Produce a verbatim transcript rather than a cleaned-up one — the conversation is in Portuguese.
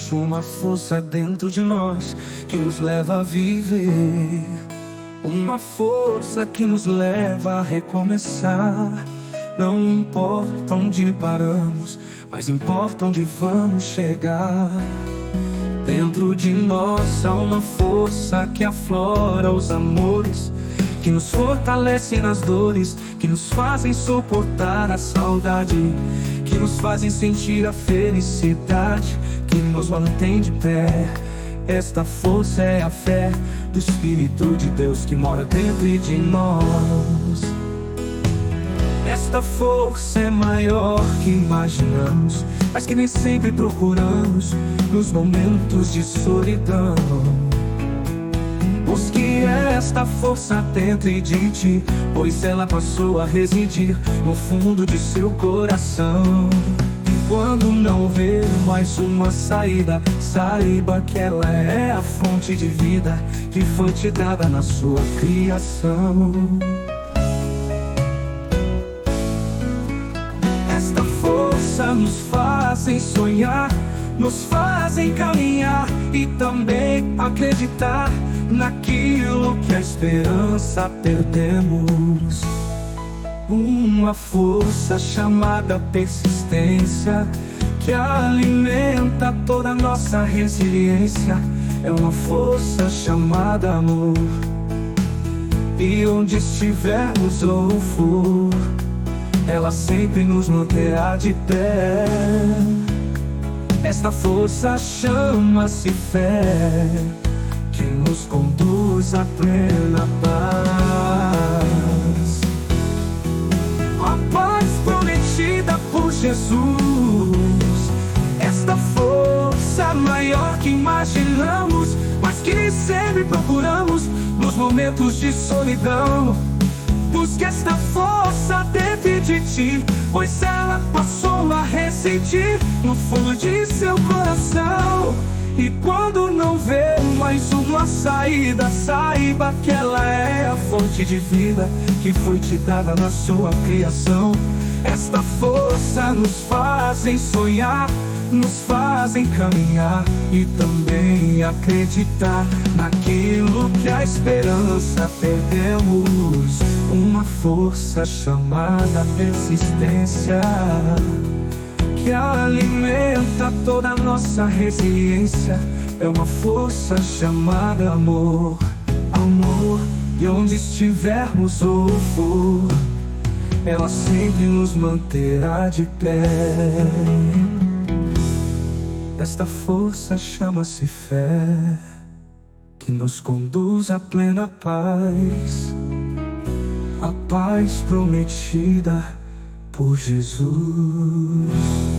Existe uma força dentro de nós que nos leva a viver. Uma força que nos leva a recomeçar. Não importa onde paramos, mas importa onde vamos chegar. Dentro de nós há uma força que aflora os amores, que nos fortalece nas dores, que nos fazem suportar a saudade, que nos fazem sentir a felicidade, que nos mantém de pé. Esta força é a fé do Espírito de Deus que mora dentro de nós. Esta força é maior que imaginamos, mas que nem sempre procuramos nos momentos de solidão. Busque esta força dentro de ti, pois ela passou a residir no fundo de seu coração. E quando não ver mais uma saída, saiba que ela é a fonte de vida que foi te dada na sua criação. Esta força nos fazem sonhar, nos fazem caminhar e também acreditar naquilo que a esperança perdemos. Uma força chamada persistência, que alimenta toda a nossa resiliência. É uma força chamada amor. E onde estivermos ou for, ela sempre nos manterá de pé. Esta força chama-se fé, que nos conduz à plena paz. A paz prometida por Jesus. Esta força maior que imaginamos, mas que sempre procuramos nos momentos de solidão. Busque esta força dentro de ti, pois ela passou a residir no fundo de seu coração. E quando não vê mais uma saída, saiba que ela é a fonte de vida que foi te dada na sua criação. Esta força nos fazem sonhar, nos fazem caminhar e também acreditar naquilo que a esperança perdemos. Uma força chamada persistência, que alimenta toda a nossa resiliência. É uma força chamada amor. Amor, e onde estivermos ou for, ela sempre nos manterá de pé. Esta força chama-se fé, que nos conduz à plena paz. A paz prometida por Jesus.